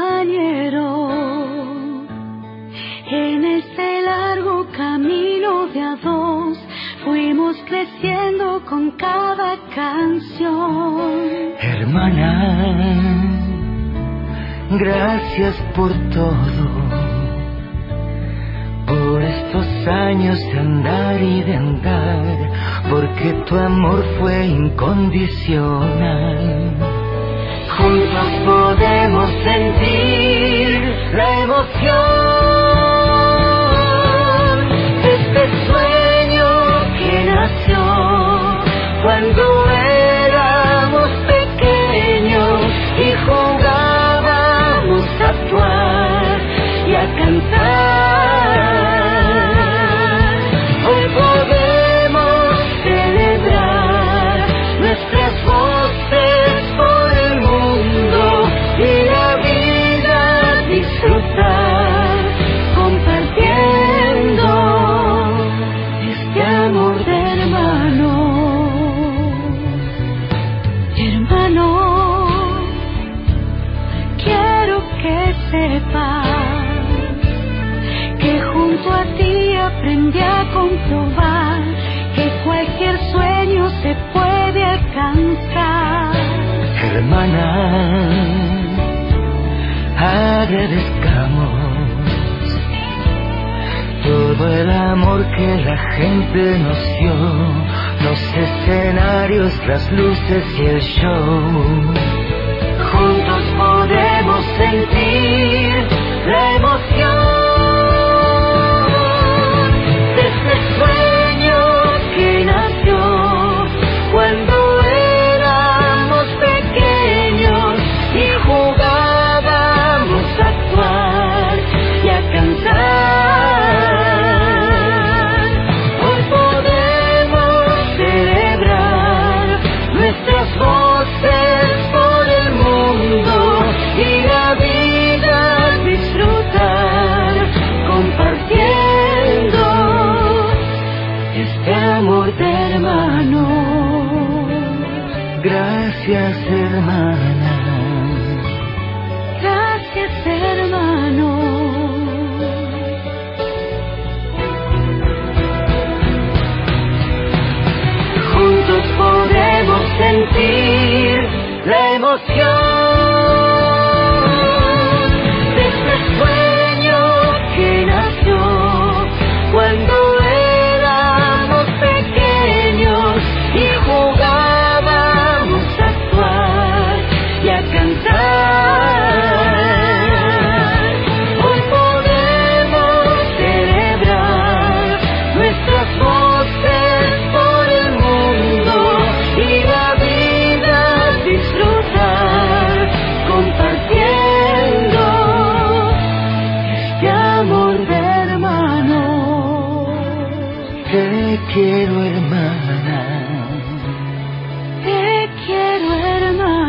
compañero en este largo camino de a dos. Fuimos creciendo con cada canción. Hermana, gracias por todo, por estos años de andar y de andar, porque tu amor fue incondicional. Juntos podemos sentir la emoción de este sueño que nació cuando éramos pequeños y jugábamos a actuar y a cantar. Hoy podemos celebrar nuestras voces por el mundo y la vida disfrutar, compartiendo este amor de hermano. Hermano, quiero que sepas que junto a ti aprendí a comprobar que cualquier sueño se puede alcanzar. Hermana, agradezcamos todo el amor que la gente nos dio, los escenarios, las luces y el show. Juntos podemos sentir la emoción de este sueño que nació cuando éramos pequeños y jugábamos a actuar y a cantar. Hoy podemos celebrar nuestras voces por el mundo y la vida disfrutar, compartiendo este amor de hermano. Gracias, hermana. Gracias, hermano. Juntos podemos sentir la emoción de este sueño que nació cuando éramos pequeños y jugábamos a actuar y a cantar. Hoy podemos celebrar nuestras voces por el mundo y la vida disfrutar, compartiendo este amor de hermano. Te quiero, hermana. Te quiero, hermano.